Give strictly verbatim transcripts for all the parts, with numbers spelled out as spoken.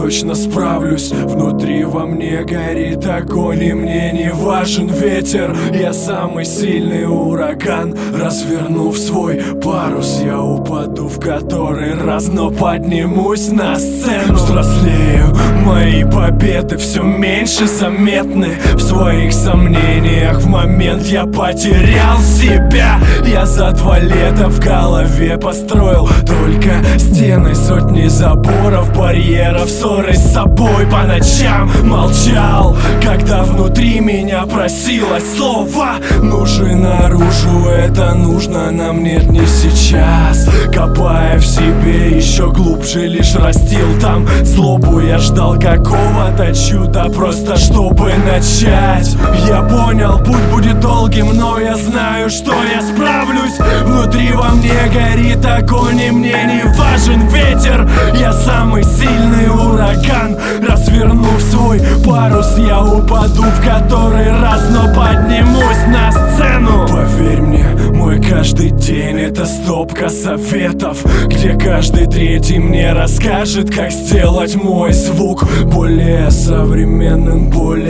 точно справлюсь. Внутри во мне горит огонь, и мне не важен ветер. Я самый сильный ураган. Развернув свой парус, я упаду в который раз, но поднимусь на сцену. Взрослею, мои победы все меньше заметны. В своих сомнениях в момент я потерял себя. Я за два лета в голове построил только стены, сотни заборов, барьеров, ссоры с собой. По ночам молчал, когда внутри меня просилось слово. Нужен наружу, это нужно нам, нет, не сейчас. Копая в себе еще глубже, лишь растил там злобу. Я ждал какого-то чуда, просто чтобы начать. Я понял, путь будет долгим, но я знаю, что я справлюсь. Внутри во мне горит огонь, и мне не важен ветер. Я самый сильный ураган. Развернув свой парус, я упаду в который раз, но поднимусь на сцену. Поверь мне, мой каждый день это стопка советов, где каждый третий мне расскажет, как сделать мой звук более современным,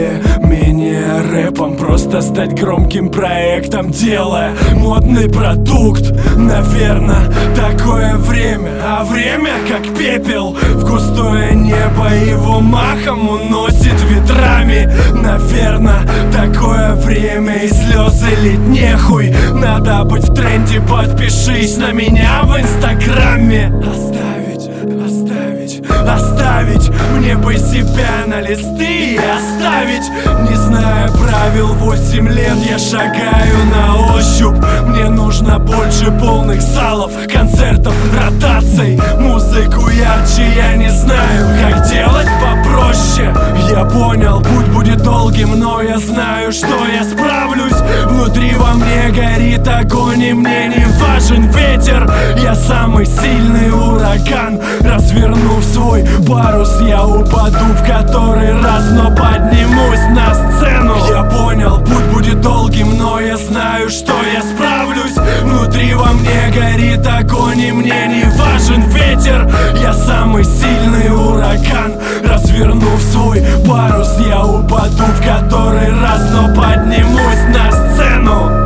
более-менее рэпом. Просто стать громким проектом, делая модный продукт. Наверное, такое время, а время как пепел. В густое небо его махом уносит ветрами. Наверное, такое время, и слезы лить нехуй. Надо быть в тренде, подпишись на меня в инстаграме. Оставить, оставить, оставить мне бы себя на листы и оставить. Не зная правил, восемь лет я шагаю на ощупь. Мне нужно больше полных залов, концертов, ротаций. Музыку ярче, я не знаю, как делать попроще. Я понял, путь будет долгим, но я знаю, что я справлюсь. Внутри во мне горит огонь, и мне не важен ветер. Я самый сильный ураган. Развернув свой парус, я упаду в который раз, но поднимусь на сцену. Я понял, путь будет долгим, но я знаю, что я справлюсь. Внутри во мне горит огонь, и мне не важен ветер. Я самый сильный ураган. Развернув свой парус, я упаду в который раз, но поднимусь на сцену.